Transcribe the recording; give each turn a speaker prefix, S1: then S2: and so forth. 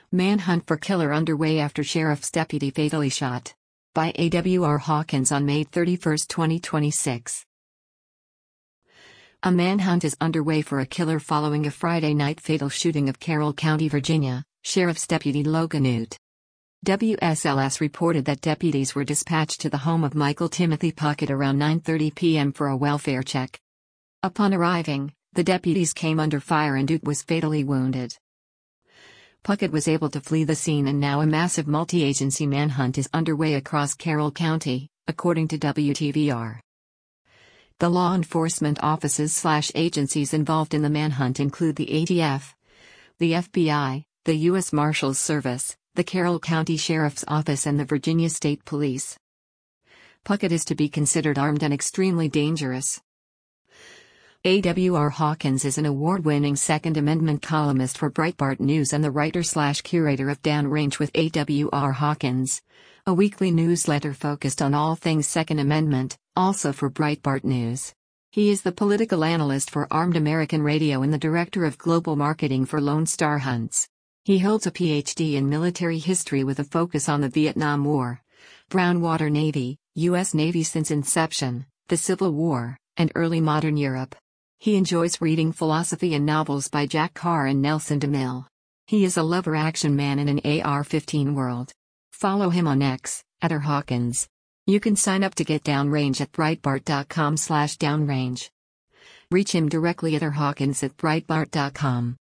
S1: Manhunt for killer underway after sheriff's deputy fatally shot. By A.W.R. Hawkins on May 31, 2026. A manhunt is underway for a killer following a Friday night fatal shooting of Carroll County, Virginia, Sheriff's Deputy Logan Newt. WSLS reported that deputies were dispatched to the home of Michael Timothy Puckett around 9:30 p.m. for a welfare check. Upon arriving, the deputies came under fire and Newt was fatally wounded. Puckett was able to flee the scene, and now a massive multi-agency manhunt is underway across Carroll County, according to WTVR. The law enforcement offices/agencies involved in the manhunt include the ATF, the FBI, the U.S. Marshals Service, the Carroll County Sheriff's Office, and the Virginia State Police. Puckett is to be considered armed and extremely dangerous. A.W.R. Hawkins is an award-winning Second Amendment columnist for Breitbart News and the writer/curator of Downrange with A.W.R. Hawkins, a weekly newsletter focused on all things Second Amendment, also for Breitbart News. He is the political analyst for Armed American Radio and the director of global marketing for Lone Star Hunts. He holds a Ph.D. in military history with a focus on the Vietnam War, Brown Water Navy, U.S. Navy since inception, the Civil War, and early modern Europe. He enjoys reading philosophy and novels by Jack Carr and Nelson DeMille. He is a lover action man in an AR-15 world. Follow him on X, @RHawkins. You can sign up to get Downrange at Breitbart.com/downrange. Reach him directly at rhawkins@breitbart.com.